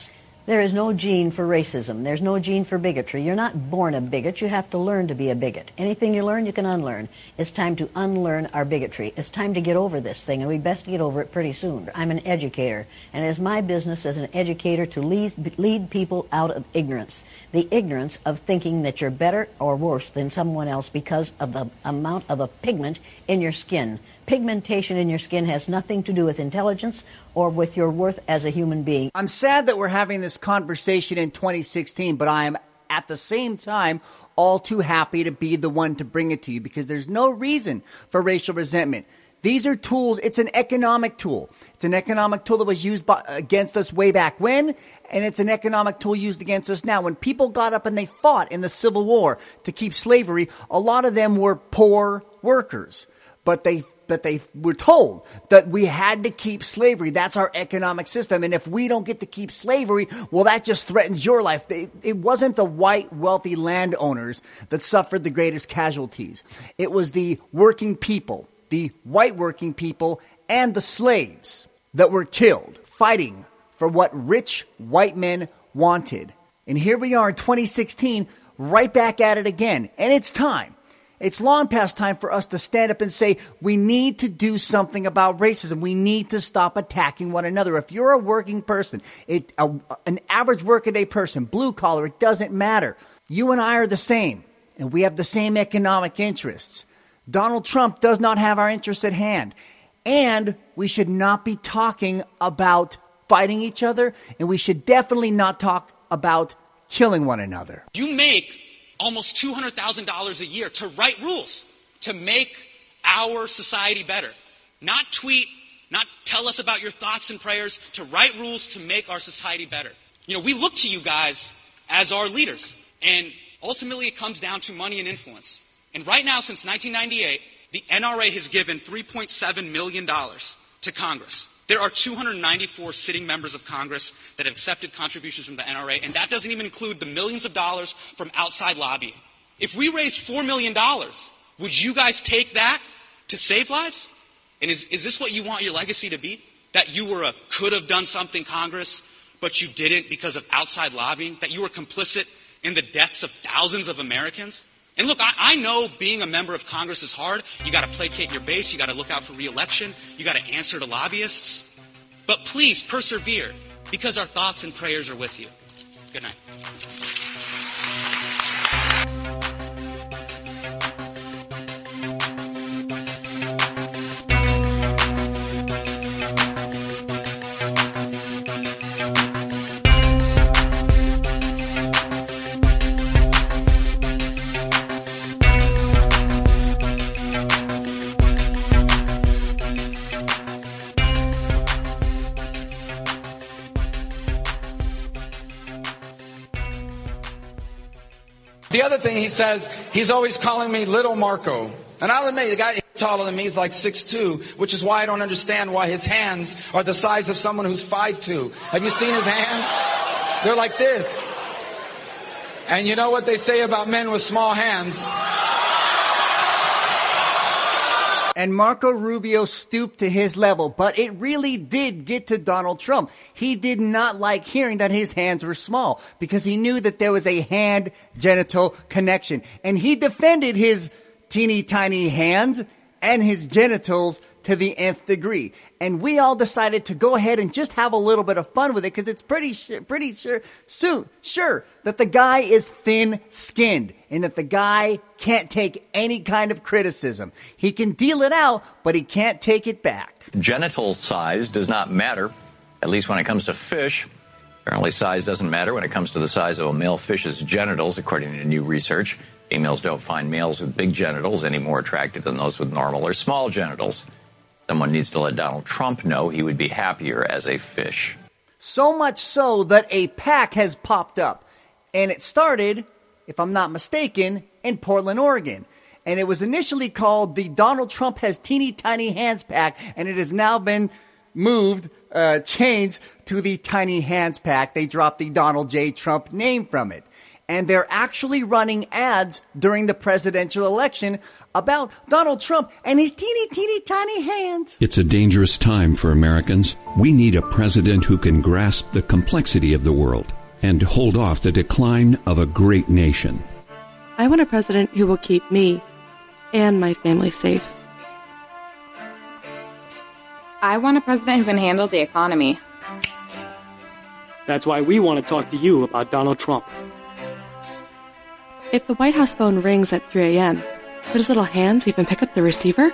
There is no gene for racism. There's no gene for bigotry. You're not born a bigot. You have to learn to be a bigot. Anything you learn, you can unlearn. It's time to unlearn our bigotry. It's time to get over this thing, and we best get over it pretty soon. I'm an educator, and it's my business as an educator to lead people out of ignorance. The ignorance of thinking that you're better or worse than someone else because of the amount of a pigment in your skin. Pigmentation in your skin has nothing to do with intelligence or with your worth as a human being. I'm sad that we're having this conversation in 2016, but I am at the same time all too happy to be the one to bring it to you because there's no reason for racial resentment. These are tools. It's an economic tool. It's an economic tool that was used against us way back when, and it's an economic tool used against us now. When people got up and they fought in the Civil War to keep slavery, a lot of them were poor workers, but they were told that we had to keep slavery. That's our economic system. And if we don't get to keep slavery, well, that just threatens your life. It wasn't the white, wealthy landowners that suffered the greatest casualties. It was the working people, the white working people, and the slaves that were killed fighting for what rich white men wanted. And here we are in 2016, right back at it again. And it's time. It's long past time for us to stand up and say, we need to do something about racism. We need to stop attacking one another. If you're a working person, an average workaday person, blue collar, it doesn't matter. You and I are the same, and we have the same economic interests. Donald Trump does not have our interests at hand. And we should not be talking about fighting each other, and we should definitely not talk about killing one another. You make almost $200,000 a year to write rules to make our society better. Not tweet, not tell us about your thoughts and prayers, to write rules to make our society better. You know, we look to you guys as our leaders, and ultimately it comes down to money and influence. And right now, since 1998, the NRA has given $3.7 million to Congress. There are 294 sitting members of Congress that have accepted contributions from the NRA, and that doesn't even include the millions of dollars from outside lobbying. If we raised $4 million, would you guys take that to save lives? And is this what you want your legacy to be? That you were could have done something, Congress, but you didn't because of outside lobbying? That you were complicit in the deaths of thousands of Americans? And look, I know being a member of Congress is hard. You got to placate your base. You got to look out for re-election. You got to answer to lobbyists. But please persevere, because our thoughts and prayers are with you. Good night. The other thing he says, he's always calling me Little Marco. And I'll admit, the guy taller than me is like 6'2", which is why I don't understand why his hands are the size of someone who's 5'2". Have you seen his hands? They're like this. And you know what they say about men with small hands? And Marco Rubio stooped to his level, but it really did get to Donald Trump. He did not like hearing that his hands were small because he knew that there was a hand-genital connection. And he defended his teeny tiny hands and his genitals to the nth degree. And we all decided to go ahead and just have a little bit of fun with it because it's pretty sure that the guy is thin-skinned and that the guy can't take any kind of criticism. He can deal it out, but he can't take it back. Genital size does not matter, at least when it comes to fish. Apparently size doesn't matter when it comes to the size of a male fish's genitals, according to new research. Females don't find males with big genitals any more attractive than those with normal or small genitals. Someone needs to let Donald Trump know he would be happier as a fish. So much so that a PAC has popped up. And it started, if I'm not mistaken, in Portland, Oregon. And it was initially called the Donald Trump Has Teeny Tiny Hands PAC. And it has now been changed to the Tiny Hands PAC. They dropped the Donald J. Trump name from it. And they're actually running ads during the presidential election about Donald Trump and his teeny tiny hands. It's a dangerous time for Americans. We need a president who can grasp the complexity of the world and hold off the decline of a great nation. I want a president who will keep me and my family safe. I want a president who can handle the economy. That's why we want to talk to you about Donald Trump. If the White House phone rings at 3 a.m., would his little hands even pick up the receiver?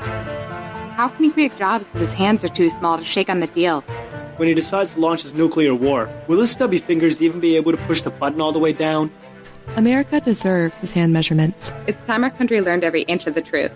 How can he create jobs if his hands are too small to shake on the deal? When he decides to launch his nuclear war, will his stubby fingers even be able to push the button all the way down? America deserves his hand measurements. It's time our country learned every inch of the truth.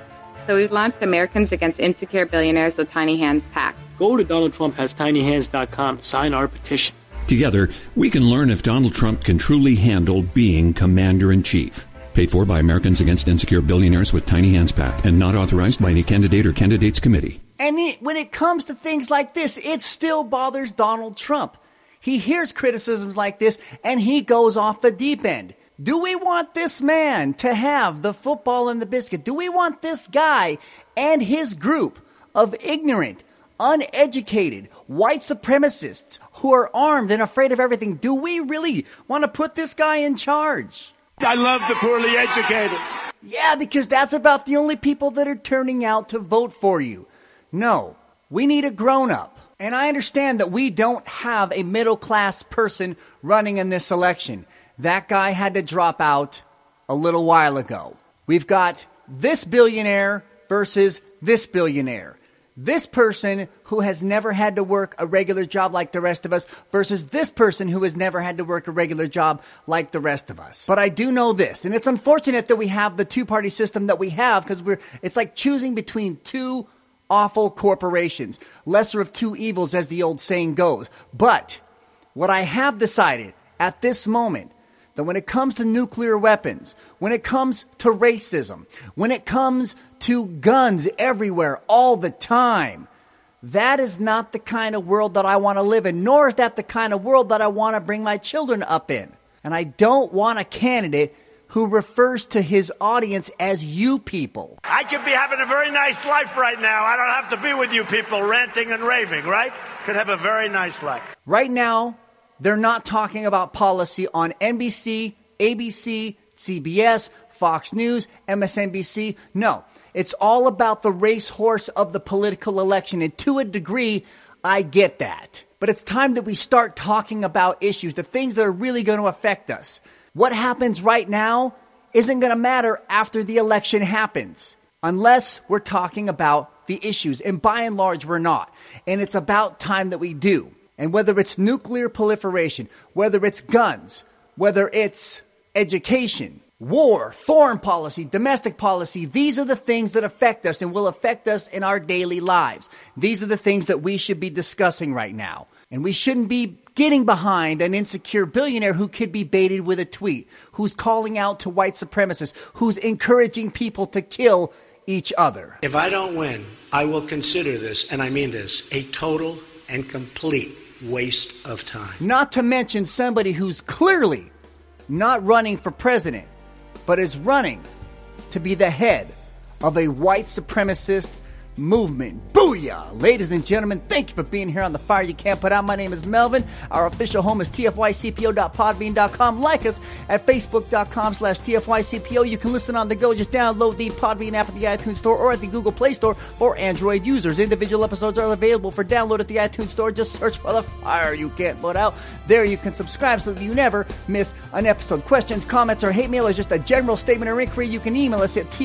So we've launched Americans Against Insecure Billionaires with Tiny Hands PAC. Go to DonaldTrumpHasTinyHands.com to sign our petition. Together, we can learn if Donald Trump can truly handle being Commander-in-Chief. Paid for by Americans Against Insecure Billionaires with Tiny Hands PAC and not authorized by any candidate or candidates committee. And when it comes to things like this, it still bothers Donald Trump. He hears criticisms like this and he goes off the deep end. Do we want this man to have the football and the biscuit? Do we want this guy and his group of ignorant, uneducated, white supremacists who are armed and afraid of everything? Do we really want to put this guy in charge? I love the poorly educated. Yeah, because that's about the only people that are turning out to vote for you. No, we need a grown-up. And I understand that we don't have a middle-class person running in this election. That guy had to drop out a little while ago. We've got this billionaire versus this billionaire. This person who has never had to work a regular job like the rest of us versus this person who has never had to work a regular job like the rest of us. But I do know this, and it's unfortunate that we have the two-party system that we have because it's like choosing between two awful corporations. Lesser of two evils, as the old saying goes. But what I have decided at this moment, that when it comes to nuclear weapons, when it comes to racism, when it comes to guns everywhere all the time, that is not the kind of world that I want to live in, nor is that the kind of world that I want to bring my children up in. And I don't want a candidate who refers to his audience as you people. I could be having a very nice life right now. I don't have to be with you people ranting and raving, right? Could have a very nice life. Right now, they're not talking about policy on NBC, ABC, CBS, Fox News, MSNBC. No, it's all about the racehorse of the political election. And to a degree, I get that. But it's time that we start talking about issues, the things that are really going to affect us. What happens right now isn't going to matter after the election happens, unless we're talking about the issues. And by and large, we're not. And it's about time that we do. And whether it's nuclear proliferation, whether it's guns, whether it's education, war, foreign policy, domestic policy, these are the things that affect us and will affect us in our daily lives. These are the things that we should be discussing right now. And we shouldn't be getting behind an insecure billionaire who could be baited with a tweet, who's calling out to white supremacists, who's encouraging people to kill each other. If I don't win, I will consider this, and I mean this, a total and complete waste of time. Not to mention somebody who's clearly not running for president, but is running to be the head of a white supremacist movement. Booyah! Ladies and gentlemen, thank you for being here on The Fire You Can't Put Out. My name is Melvin. Our official home is tfycpo.podbean.com. Like us at facebook.com/tfycpo. You can listen on the go. Just download the Podbean app at the iTunes Store or at the Google Play Store for Android users. Individual episodes are available for download at the iTunes Store. Just search for The Fire You Can't Put Out. There you can subscribe so that you never miss an episode. Questions, comments, or hate mail is just a general statement or inquiry. You can email us at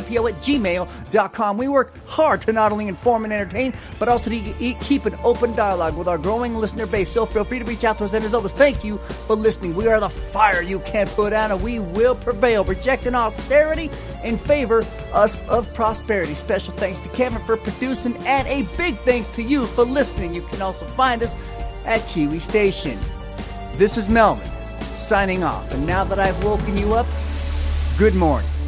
tfycpo@gmail.com. We work hard to not only inform and entertain, but also to keep an open dialogue with our growing listener base. So feel free to reach out to us. And as always, thank you for listening. We are the fire you can't put out, and we will prevail, rejecting austerity in favor of prosperity. Special thanks to Kevin for producing, and a big thanks to you for listening. You can also find us at Kiwi Station. This is Melvin, signing off. And now that I've woken you up, good morning.